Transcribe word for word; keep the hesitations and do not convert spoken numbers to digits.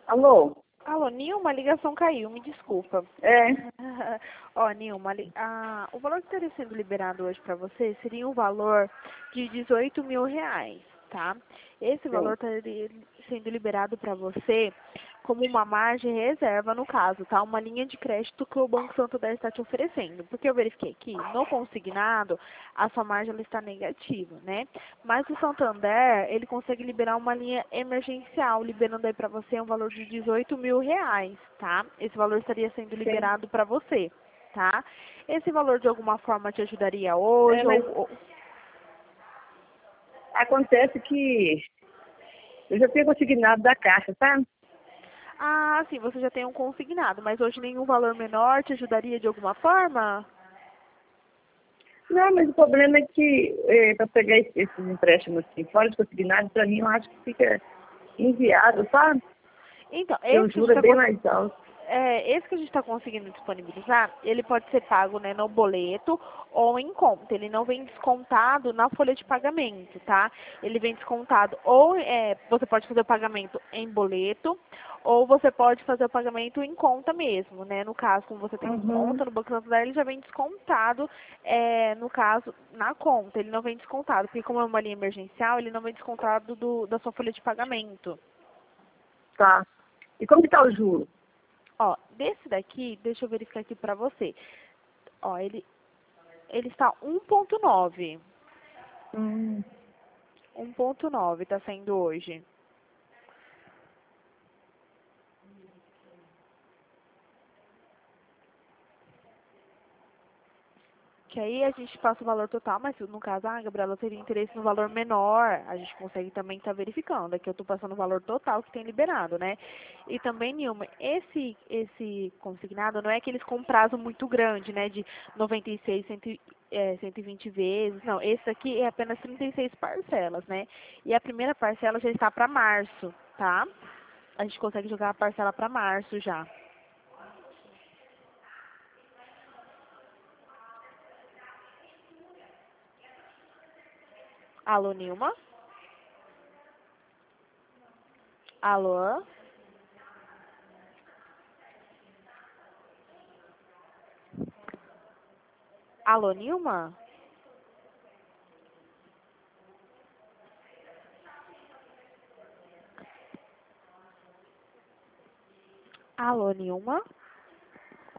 Alô? Alô, Nilma, a ligação caiu, me desculpa. É. Ó, Nilma, li- a- o valor que estaria sendo liberado hoje para você seria um valor de dezoito mil reais, tá? Esse valor Sim. estaria sendo liberado para você como uma margem reserva, no caso, tá? Uma linha de crédito que o Banco Santander está te oferecendo. Porque eu verifiquei aqui, no consignado, a sua margem ela está negativa, né? Mas o Santander, ele consegue liberar uma linha emergencial, liberando aí para você um valor de dezoito mil reais, tá? Esse valor estaria sendo Sim. liberado para você, tá? Esse valor de alguma forma te ajudaria É, hoje mas ou... ou- acontece que eu já tenho consignado da Caixa, tá? Ah, sim, você já tem um consignado, mas hoje nenhum valor menor te ajudaria de alguma forma? Não, mas o problema é que é, para pegar esse- esses empréstimos assim, fora de consignado, para mim eu acho que fica inviável, sabe? Então, Porque o esse que a gente juro é está bem mais alto. é, esse que a gente está conseguindo disponibilizar, ele pode ser pago, né, no boleto ou em conta. Ele não vem descontado na folha de pagamento, tá? Ele vem descontado ou é, você pode fazer o pagamento em boleto ou você pode fazer o pagamento em conta mesmo, né? No caso, como você tem Uhum. conta no Banco Santander, ele já vem descontado, é, no caso, na conta. Ele não vem descontado, porque como é uma linha emergencial, ele não vem descontado do, da sua folha de pagamento. Tá. E como que tá o juro? Ó, desse daqui, deixa eu verificar aqui pra você. Ó, ele, ele está um ponto nove. Hum. um ponto nove está saindo hoje. Que aí a gente passa o valor total, mas se no caso, ah, Gabriela, eu teria interesse no valor menor, a gente consegue também estar verificando. Aqui eu estou passando o valor total que tem liberado, né? E também, Nilma, esse, esse consignado não é aqueles com prazo muito grande, né? De noventa e seis, cem, é, cento e vinte vezes. Não, esse aqui é apenas trinta e seis parcelas, né? E a primeira parcela já está para março, tá? A gente consegue jogar a parcela para março já. Alô, Nilma? Alô? Alô, Nilma? Alô, Nilma?